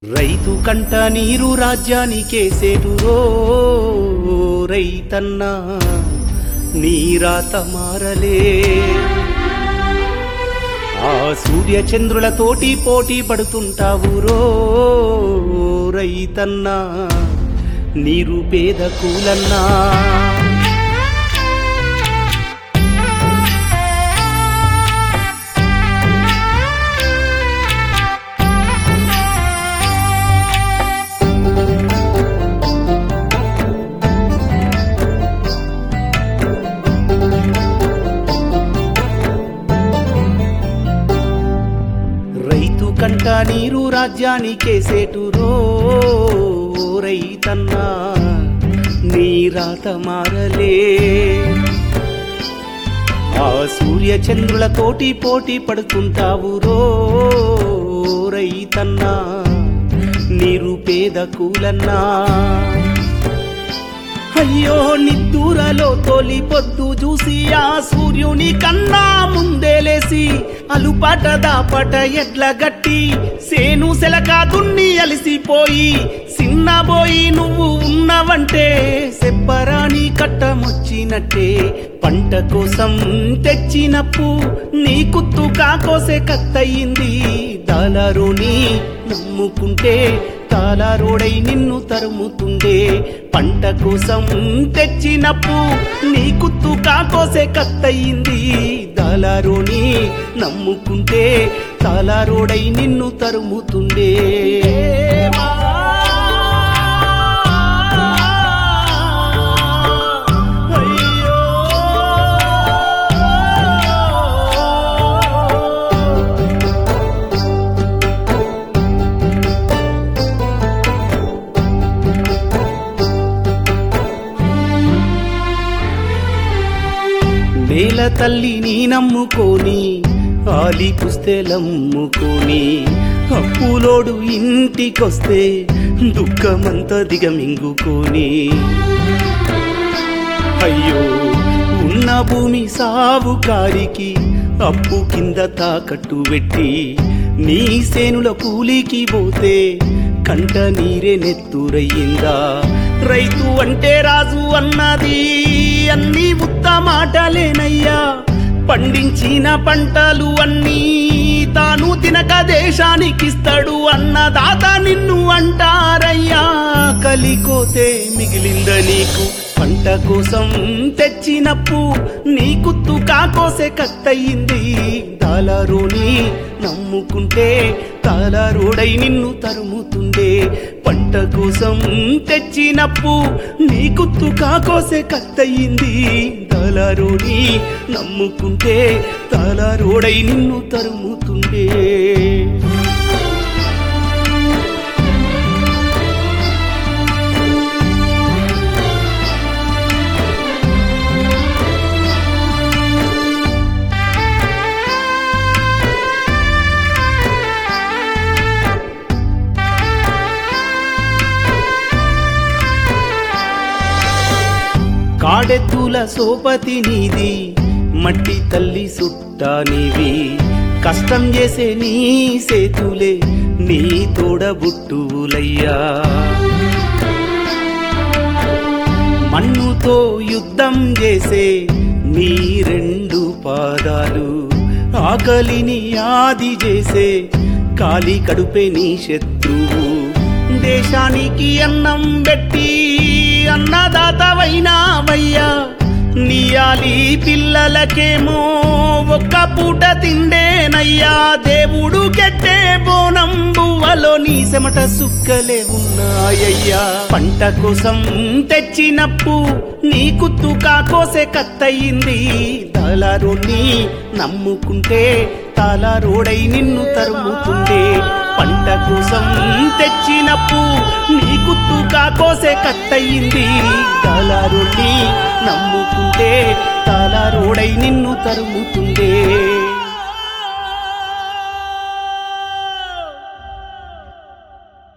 రైతు కంట నీరు రాజ్యానికేసేటురో రైతన్నా నీ రాత మారలే. ఆ సూర్య చంద్రులతోటి పోటీ పడుతుంటావురో రైతన్నా నిరుపేద కూలన్నా. రైతు కంట నీరు రాజ్యానికేసేటురో రైతన్నా నీ రాత మారలే. ఆ సూర్య చంద్రులతోటి పోటీ పడుతుంటావురో రైతన్నా నిరుపేద కూలన్నా. అయ్యో నిద్దూరలో తొలి పొద్దు చూసి ఆ సూర్యుని కన్నా ముందే లేసి అలుపాట దాపట ఎడ్ల గట్టి సేను సెలక దున్ని అలిసిపోయి సిన్నబోయి నువ్వు ఉన్నవంటే సెప్పరాని కట్టమొచ్చినట్టే. పంట కోసం తెచ్చినప్పు నీ కుత్తు కాకోసే కత్తయింది. దాలారోని నమ్ముకుంటే తాలారోడై నిన్ను తరుముతుండే. పంట కోసం తెచ్చినప్పు నీ కుత్తు కాకోసే కత్తయింది. దాలారోని నమ్ముకుంటే తాలారోడై నిన్ను తరుముతుండే. నేల తల్లిని నమ్ముకొని ఆలి పుస్తెలమ్ముకొని అప్పులోడు ఇంటికొస్తే దుఃఖమంతా దిగమింగుకొని. అయ్యో ఉన్న భూమి సావుకారికి అప్పు కింద తాకట్టు పెట్టి నీ సేనుల కూలికి పోతే కంట నీరే నెత్తురయ్యిందా. రైతు అంటే రాజు అన్నది అన్ని ఉత్త మాటలేనయ్యా. పండించిన పంటలు అన్నీ తాను తినక దేశానికిస్తాడు అన్నదాత నిన్ను అంటారయ్యా. కలికోతే మిగిలింద నీకు పంట కోసం తెచ్చినప్పు నీ కుత్తు కాకోసే కత్తయింది. దాలారోని నమ్ముకుంటే తాలారోడై నిన్ను తరుముతుండే. పంట కోసం తెచ్చినప్పు నీ కుత్తు కాకోసే కత్తయింది. దాలారోని నమ్ముకుంటే తాలారోడై నిన్ను తరుముతుండే. కాడెత్తుల సోపతి నీది మట్టి తల్లి సుట్టానివి. కష్టం చేసే నీ సేతులే నీ తోడబుట్టువులయ్యా. మన్నుతో యుద్ధం చేసే నీ రెండు పాదాలు ఆకలిని ఆది చేసే కాలి కడుపే నీ శత్రువు. దేశానికి అన్నం పెట్టి అన్నదాతవైనావయ్యా. నీయాలి పిల్లలకేమో ఒక్క పూట తిండేనయ్యా. దేవుడు కెట్టే బోనం బువ్వలో నీ చెమట సుక్కలే ఉన్నాయ్యా. పంట కోసం తెచ్చినప్పు నీ కుత్తు కాకోసే కత్తయింది. దాలారోని నమ్ముకుంటే తాలారోడై నిన్ను తరుముతుండే. పంట కోసం తెచ్చినప్పు నీ కుత్తు కాకోసే కత్తయింది. దాలారోని నమ్ముకుంటే తాలారోడై నిన్ను తరుముతుండే.